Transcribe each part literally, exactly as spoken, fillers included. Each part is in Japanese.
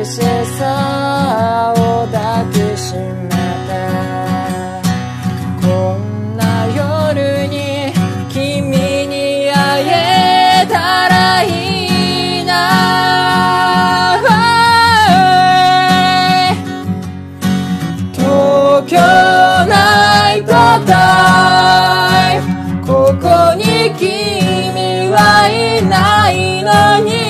しさを抱きしめて、こんな夜に君に会えたらいいな。東京ナイトタイム、ここに君はいないのに、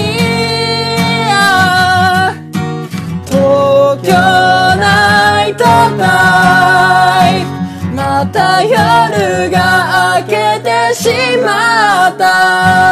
東京ナイトタイム、また夜が明けてしまった。